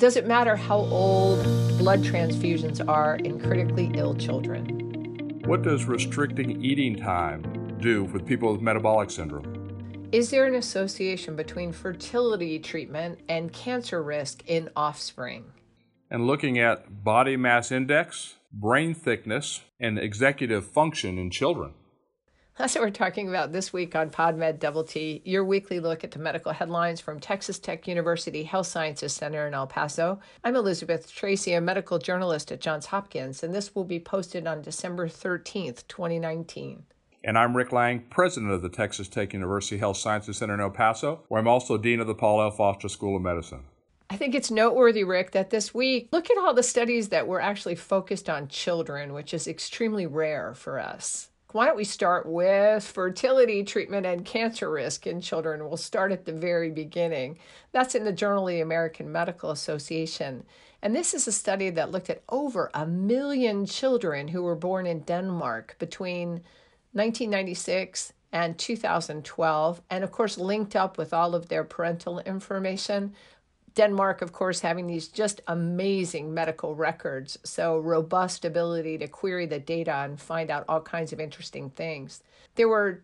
Does it matter how old blood transfusions are in critically ill children? What does restricting eating time do with people with metabolic syndrome? Is there an association between fertility treatment and cancer risk in offspring? And looking at body mass index, brain thickness, and executive function in children. That's what we're talking about this week on PodMed Double T, your weekly look at the medical headlines from Texas Tech University Health Sciences Center in El Paso. I'm Elizabeth Tracy, a medical journalist at Johns Hopkins, and this will be posted on December 13th, 2019. And I'm Rick Lang, president of the Texas Tech University Health Sciences Center in El Paso, where I'm also dean of the Paul L. Foster School of Medicine. I think it's noteworthy, Rick, that this week, look at all the studies that were actually focused on children, which is extremely rare for us. Why don't we start with fertility treatment and cancer risk in children? We'll start at the very beginning. That's in the Journal of the American Medical Association. And this is a study that looked at over 1 million children who were born in Denmark between 1996 and 2012, and of course linked up with all of their parental information. Denmark, of course, having these just amazing medical records, so robust ability to query the data and find out all kinds of interesting things. There were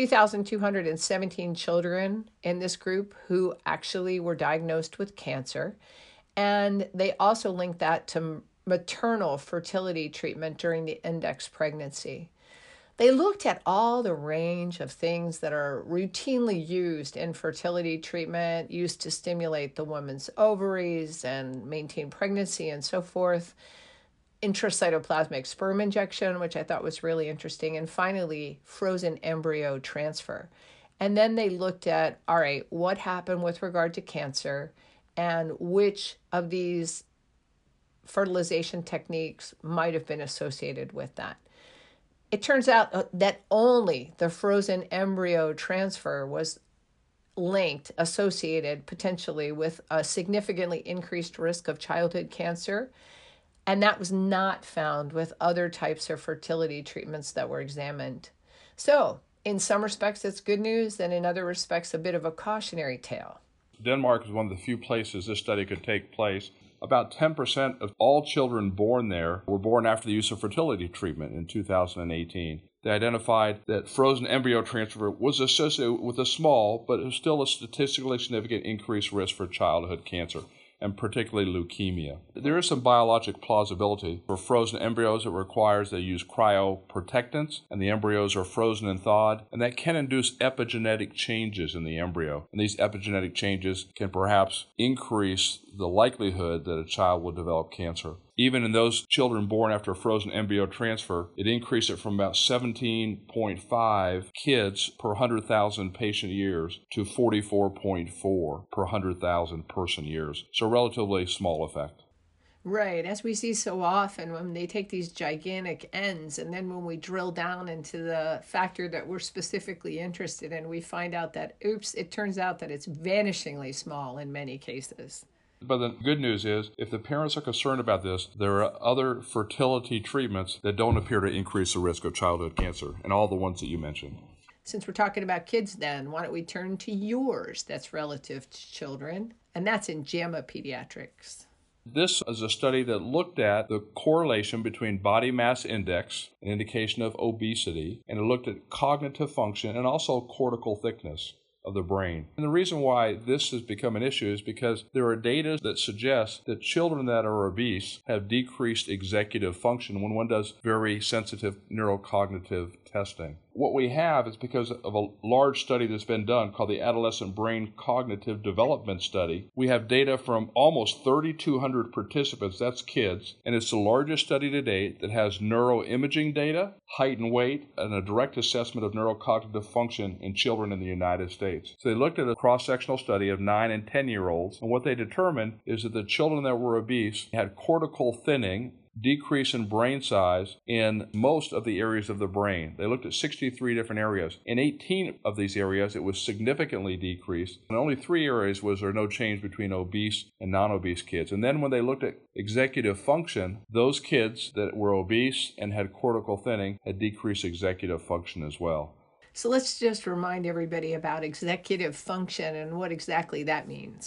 2,217 children in this group who actually were diagnosed with cancer, and they also linked that to maternal fertility treatment during the index pregnancy. They looked at all the range of things that are routinely used in fertility treatment, used to stimulate the woman's ovaries and maintain pregnancy and so forth. Intracytoplasmic sperm injection, which I thought was really interesting. And finally, frozen embryo transfer. And then they looked at, all right, what happened with regard to cancer and which of these fertilization techniques might have been associated with that. It turns out that only the frozen embryo transfer was linked, associated potentially with a significantly increased risk of childhood cancer. And that was not found with other types of fertility treatments that were examined. So in some respects, it's good news, and in other respects, a bit of a cautionary tale. Denmark is one of the few places this study could take place. About 10% of all children born there were born after the use of fertility treatment in 2018. They identified that frozen embryo transfer was associated with a small, but still a statistically significant increased risk for childhood cancer, and particularly leukemia. There is some biologic plausibility. For frozen embryos, it requires they use cryoprotectants, and the embryos are frozen and thawed, and that can induce epigenetic changes in the embryo. And these epigenetic changes can perhaps increase the likelihood that a child will develop cancer. Even in those children born after a frozen embryo transfer, it increased it from about 17.5 kids per 100,000 patient years to 44.4 per 100,000 person years. So relatively small effect. Right, as we see so often when they take these gigantic ends, and then when we drill down into the factor that we're specifically interested in, we find out that, oops, it turns out that it's vanishingly small in many cases. But the good news is, if the parents are concerned about this, there are other fertility treatments that don't appear to increase the risk of childhood cancer, and all the ones that you mentioned. Since we're talking about kids then, why don't we turn to yours that's relative to children, and that's in JAMA Pediatrics. This is a study that looked at the correlation between body mass index, an indication of obesity, and it looked at cognitive function and also cortical thickness of the brain. And the reason why this has become an issue is because there are data that suggest that children that are obese have decreased executive function when one does very sensitive neurocognitive testing. What we have is because of a large study that's been done called the Adolescent Brain Cognitive Development Study. We have data from almost 3,200 participants, that's kids, and it's the largest study to date that has neuroimaging data, height and weight, and a direct assessment of neurocognitive function in children in the United States. So they looked at a cross-sectional study of 9 and 10-year-olds, and what they determined is that the children that were obese had cortical thinning, decrease in brain size in most of the areas of the brain. They looked at 63 different areas. In 18 of these areas, it was significantly decreased. In only 3 areas was there no change between obese and non-obese kids. And then when they looked at executive function, those kids that were obese and had cortical thinning had decreased executive function as well. So let's just remind everybody about executive function and what exactly that means.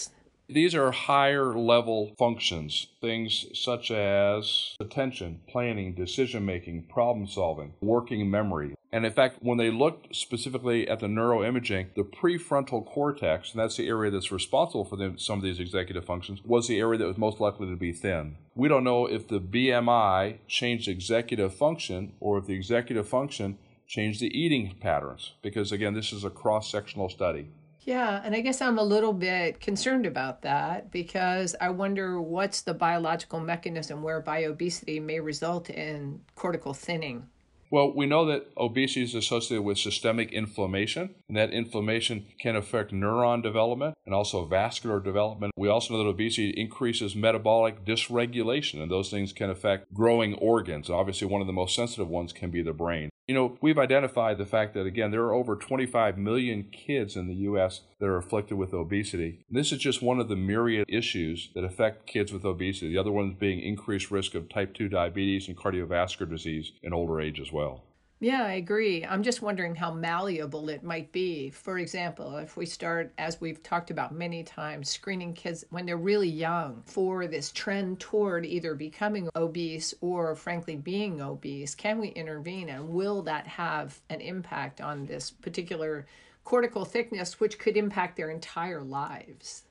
These are higher level functions, things such as attention, planning, decision making, problem solving, working memory. And in fact, when they looked specifically at the neuroimaging, the prefrontal cortex, and that's the area that's responsible for some of these executive functions, was the area that was most likely to be thin. We don't know if the BMI changed executive function or if the executive function changed the eating patterns, because again, this is a cross-sectional study. Yeah, and I guess I'm a little bit concerned about that because I wonder what's the biological mechanism whereby obesity may result in cortical thinning. Well, we know that obesity is associated with systemic inflammation, and that inflammation can affect neuron development and also vascular development. We also know that obesity increases metabolic dysregulation, and those things can affect growing organs. Obviously, one of the most sensitive ones can be the brain. We've identified the fact that, again, there are over 25 million kids in the U.S. that are afflicted with obesity. This is just one of the myriad issues that affect kids with obesity, the other ones being increased risk of type 2 diabetes and cardiovascular disease in older age as well. Yeah, I agree. I'm just wondering how malleable it might be. For example, if we start, as we've talked about many times, screening kids when they're really young for this trend toward either becoming obese or, frankly, being obese, can we intervene? And will that have an impact on this particular cortical thickness, which could impact their entire lives?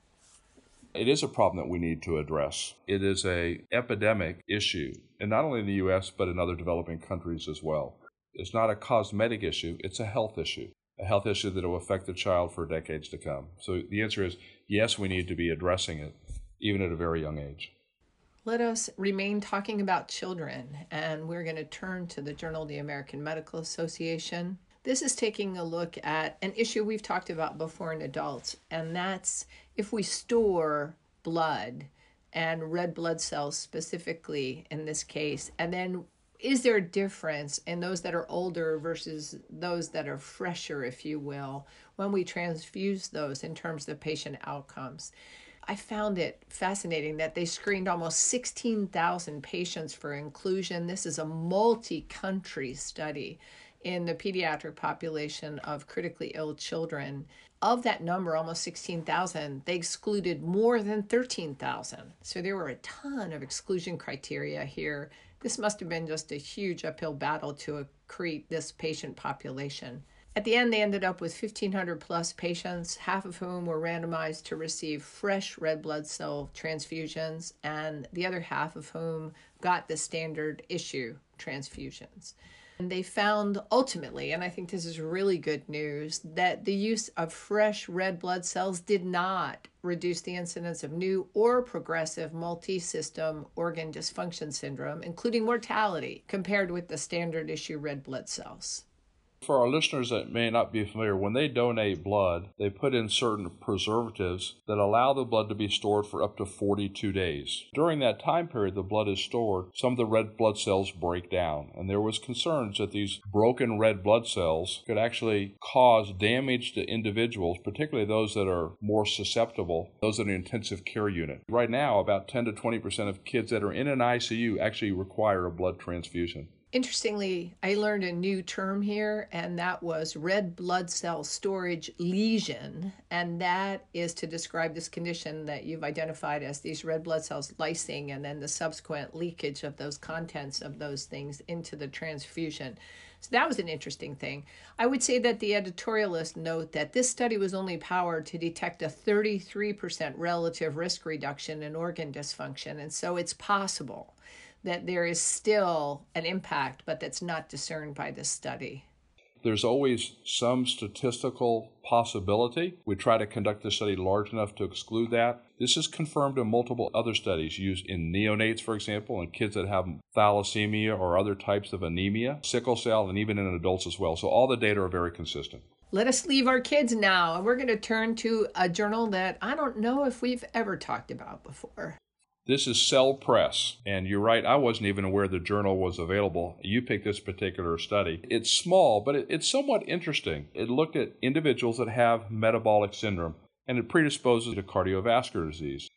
It is a problem that we need to address. It is an epidemic issue, and not only in the U.S., but in other developing countries as well. It's not a cosmetic issue, it's a health issue that will affect the child for decades to come. So the answer is yes, we need to be addressing it, even at a very young age. Let us remain talking about children, and we're going to turn to the Journal of the American Medical Association. This is taking a look at an issue we've talked about before in adults, and that's if we store blood and red blood cells specifically in this case, and then is there a difference in those that are older versus those that are fresher, if you will, when we transfuse those in terms of patient outcomes? I found it fascinating that they screened almost 16,000 patients for inclusion. This is a multi-country study in the pediatric population of critically ill children. Of that number, almost 16,000, they excluded more than 13,000. So there were a ton of exclusion criteria here. This must have been just a huge uphill battle to create this patient population. At the end, they ended up with 1,500 plus patients, half of whom were randomized to receive fresh red blood cell transfusions, and the other half of whom got the standard issue transfusions. And they found ultimately, and I think this is really good news, that the use of fresh red blood cells did not reduce the incidence of new or progressive multi-system organ dysfunction syndrome, including mortality, compared with the standard issue red blood cells. For our listeners that may not be familiar, when they donate blood, they put in certain preservatives that allow the blood to be stored for up to 42 days. During that time period the blood is stored, some of the red blood cells break down, and there was concerns that these broken red blood cells could actually cause damage to individuals, particularly those that are more susceptible, those in an intensive care unit. Right now, about 10 to 20% of kids that are in an ICU actually require a blood transfusion. Interestingly, I learned a new term here, and that was red blood cell storage lesion. And that is to describe this condition that you've identified as these red blood cells lysing and then the subsequent leakage of those contents of those things into the transfusion. So that was an interesting thing. I would say that the editorialists note that this study was only powered to detect a 33% relative risk reduction in organ dysfunction. And so it's possible that there is still an impact, but that's not discerned by this study. There's always some statistical possibility. We try to conduct the study large enough to exclude that. This is confirmed in multiple other studies used in neonates, for example, and kids that have thalassemia or other types of anemia, sickle cell, and even in adults as well. So all the data are very consistent. Let us leave our kids now, and we're going to turn to a journal that I don't know if we've ever talked about before. This is Cell Press, and you're right, I wasn't even aware the journal was available. You picked this particular study. It's small, but it's somewhat interesting. It looked at individuals that have metabolic syndrome, and it predisposes to cardiovascular disease.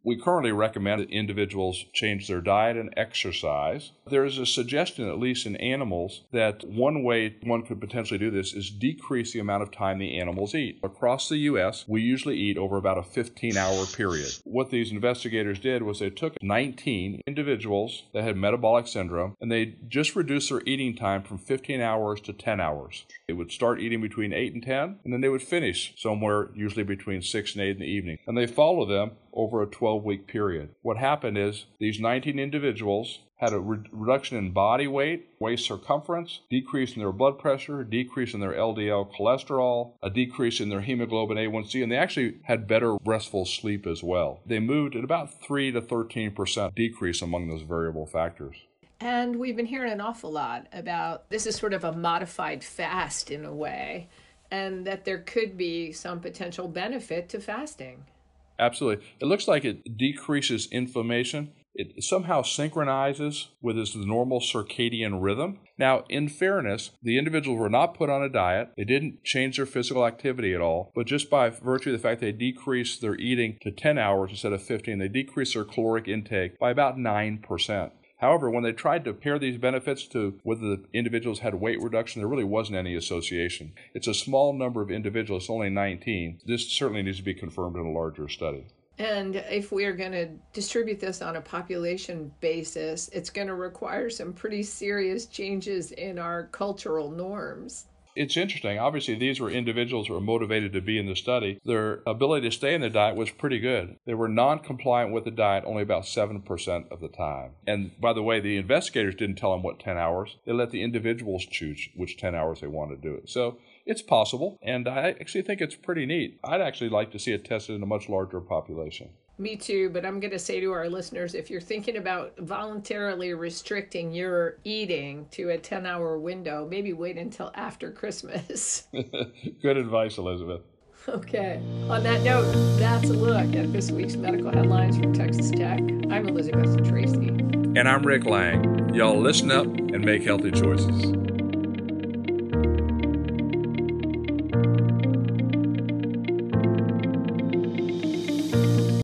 We currently recommend that individuals change their diet and exercise. There is a suggestion, at least in animals, that one way one could potentially do this is decrease the amount of time the animals eat. Across the U.S., we usually eat over about a 15-hour period. What these investigators did was they took 19 individuals that had metabolic syndrome, and they just reduced their eating time from 15 hours to 10 hours. They would start eating between 8 and 10, and then they would finish somewhere usually between 6 and 8 in the evening. And they follow them over a 12-week period. What happened is these 19 individuals had a reduction in body weight, waist circumference, decrease in their blood pressure, decrease in their LDL cholesterol, a decrease in their hemoglobin A1C, and they actually had better restful sleep as well. They moved at about 3 to 13% decrease among those variable factors. And we've been hearing an awful lot about this is sort of a modified fast in a way, and that there could be some potential benefit to fasting. Absolutely. It looks like it decreases inflammation. It somehow synchronizes with its normal circadian rhythm. Now, in fairness, the individuals were not put on a diet. They didn't change their physical activity at all. But just by virtue of the fact they decreased their eating to 10 hours instead of 15, they decreased their caloric intake by about 9%. However, when they tried to pair these benefits to whether the individuals had weight reduction, there really wasn't any association. It's a small number of individuals, only 19. This certainly needs to be confirmed in a larger study. And if we are going to distribute this on a population basis, it's going to require some pretty serious changes in our cultural norms. It's interesting. Obviously, these were individuals who were motivated to be in the study. Their ability to stay in the diet was pretty good. They were non-compliant with the diet only about 7% of the time. And by the way, the investigators didn't tell them what 10 hours. They let the individuals choose which 10 hours they wanted to do it. So it's possible, and I actually think it's pretty neat. I'd actually like to see it tested in a much larger population. Me too, but I'm going to say to our listeners, if you're thinking about voluntarily restricting your eating to a 10-hour window, maybe wait until after Christmas. Good advice, Elizabeth. Okay. On that note, that's a look at this week's medical headlines from Texas Tech. I'm Elizabeth Tracy. And I'm Rick Lang. Y'all listen up and make healthy choices.